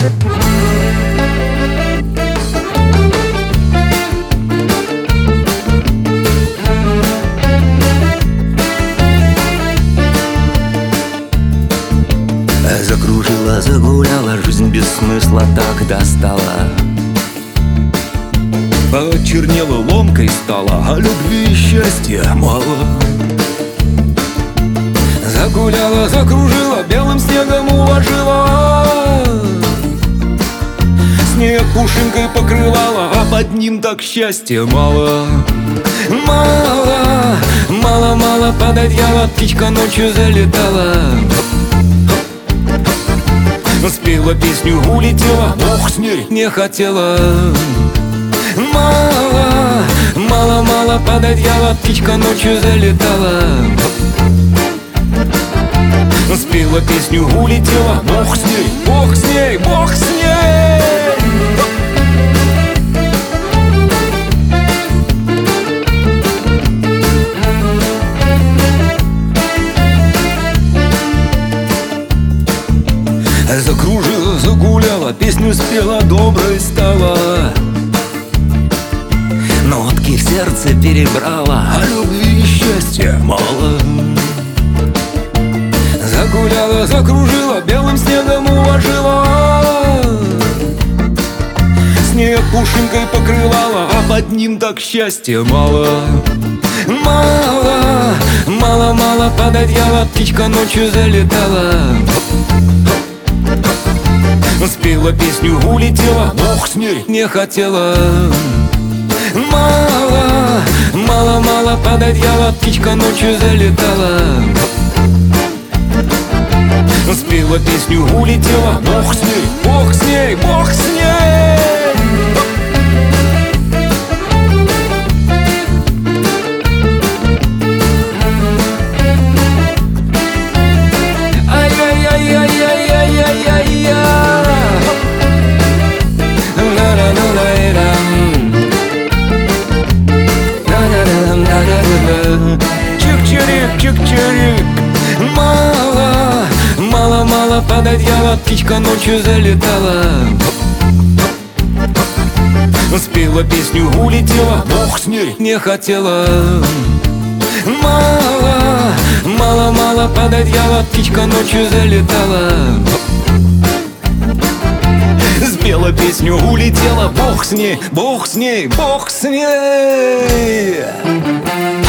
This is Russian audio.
Закружила, загуляла, жизнь без смысла так достала. Почернела, ломкой стала, а любви и счастья мало. Загуляла, закружила, белым снегом уложила, снег пушинкой покрывала, а под ним так счастья мало. Мало, мало, мало под одеяло птичка ночью залетала. Спела песню, улетела, ох, с ней не хотела. Мало, мало, мало под одеяло птичка ночью залетала. Спела песню, улетела, бог с ней, бог с ней, бог с ней. Закружила, загуляла, песню спела, доброй стала. Нотки в сердце перебрала, а любви и счастья мало. Загуляла, закружила, белым снегом уложила, снег пушинкой покрывала, а под ним так счастья мало. Мало, мало, мало под одеяло птичка ночью залетала. Спела песню, улетела, бог с ней не хотела. Мало, мало, мало под одеяло птичка ночью залетала. Спела песню, улетела, бог с ней, бог с ней, бог с ней. Чик-чирик, чик-чирик. Мало, мало, мало под одеяло птичка ночью залетала. Спела песню, улетела, бог с ней не хотела. Мало, мало, мало под одеяло птичка ночью залетала. Спела песню, улетела, бог с ней, бог с ней, бог с ней.